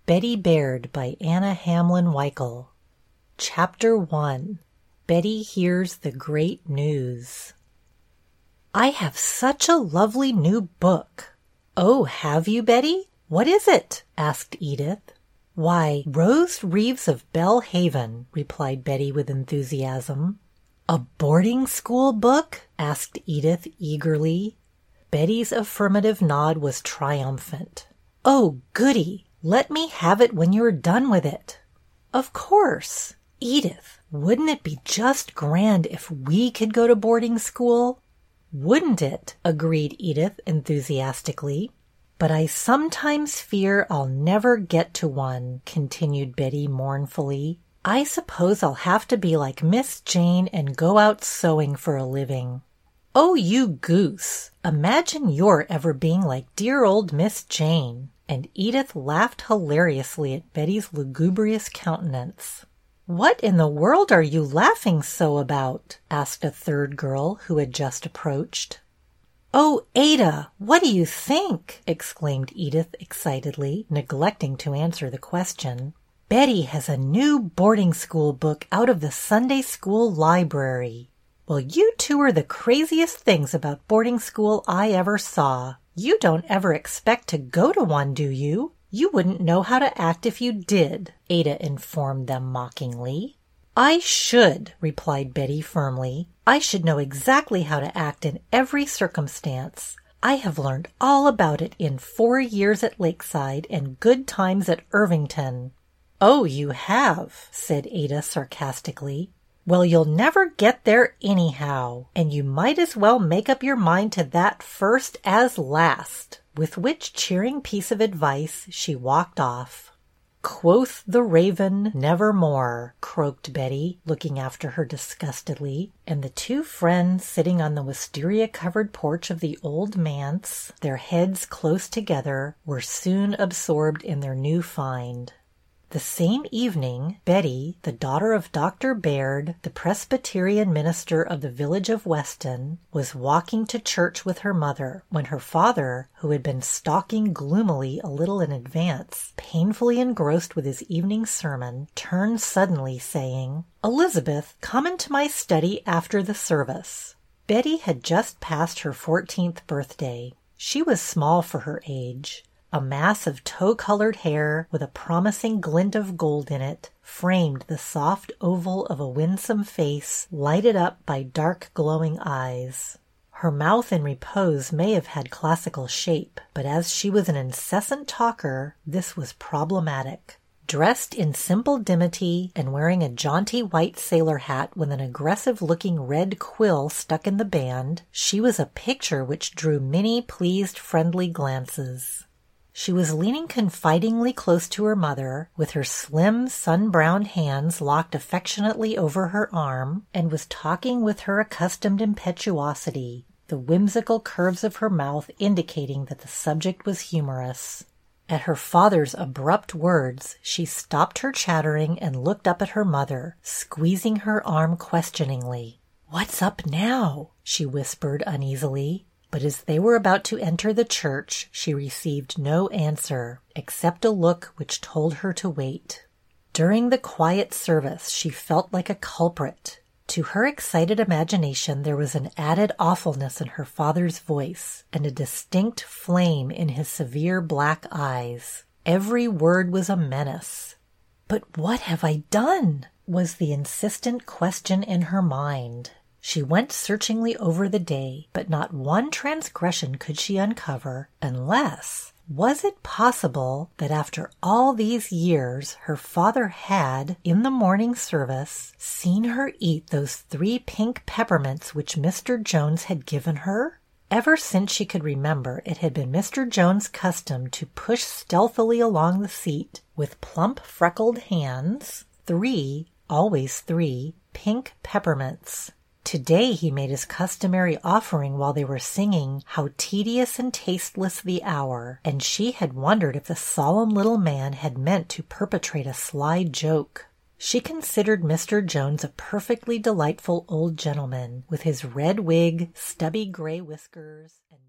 Betty Baird by Anna Hamlin Weichel. Chapter 1. Betty Hears the Great News. I have such a lovely new book. Oh, have you, Betty? What is it? Asked Edith. Why, Rose Reeves of Belle Haven, replied Betty with enthusiasm. A boarding school book? Asked Edith eagerly. Betty's affirmative nod was triumphant. Oh, goody! Let me have it when you're done with it. Of course. Edith, wouldn't it be just grand if we could go to boarding school? Wouldn't it? Agreed Edith enthusiastically. But I sometimes fear I'll never get to one, continued Betty mournfully. I suppose I'll have to be like Miss Jane and go out sewing for a living. Oh, you goose! Imagine your ever being like dear old Miss Jane. And Edith laughed hilariously at Betty's lugubrious countenance. What in the world are you laughing so about? Asked a third girl who had just approached. Oh, Ada, what do you think? Exclaimed Edith excitedly, neglecting to answer the question. Betty has a new boarding school book out of the Sunday school library. Well, you two are the craziest things about boarding school I ever saw. You don't ever expect to go to one, do you? You wouldn't know how to act if you did, Ada informed them mockingly. I should, replied Betty firmly. I should know exactly how to act in every circumstance. I have learned all about it in 4 years at Lakeside and good times at Irvington. Oh, you have, said Ada sarcastically. Well, you'll never get there anyhow, and you might as well make up your mind to that first as last, with which cheering piece of advice she walked off. Quoth the raven, nevermore, croaked Betty, looking after her disgustedly, and the two friends sitting on the wisteria-covered porch of the old manse, their heads close together, were soon absorbed in their new find. The same evening, Betty, the daughter of Dr. Baird, the Presbyterian minister of the village of Weston, was walking to church with her mother, when her father, who had been stalking gloomily a little in advance, painfully engrossed with his evening sermon, turned suddenly, saying, Elizabeth, come into my study after the service. Betty had just passed her 14th birthday. She was small for her age. A mass of tow-colored hair, with a promising glint of gold in it, framed the soft oval of a winsome face, lighted up by dark glowing eyes. Her mouth in repose may have had classical shape, but as she was an incessant talker, this was problematic. Dressed in simple dimity, and wearing a jaunty white sailor hat with an aggressive-looking red quill stuck in the band, she was a picture which drew many pleased, friendly glances. She was leaning confidingly close to her mother, with her slim, sun-browned hands locked affectionately over her arm, and was talking with her accustomed impetuosity, the whimsical curves of her mouth indicating that the subject was humorous. At her father's abrupt words, she stopped her chattering and looked up at her mother, squeezing her arm questioningly. "What's up now?" she whispered uneasily. But as they were about to enter the church, she received no answer, except a look which told her to wait. During the quiet service, she felt like a culprit. To her excited imagination, there was an added awfulness in her father's voice, and a distinct flame in his severe black eyes. Every word was a menace. "But what have I done?" was the insistent question in her mind. She went searchingly over the day, but not one transgression could she uncover, unless, was it possible that after all these years her father had, in the morning service, seen her eat those 3 pink peppermints which Mr. Jones had given her? Ever since she could remember, it had been Mr. Jones' custom to push stealthily along the seat, with plump freckled hands, 3, always 3, pink peppermints. Today he made his customary offering while they were singing "How Tedious and Tasteless the Hour," and she had wondered if the solemn little man had meant to perpetrate a sly joke. She considered Mr. Jones a perfectly delightful old gentleman, with his red wig, stubby gray whiskers, and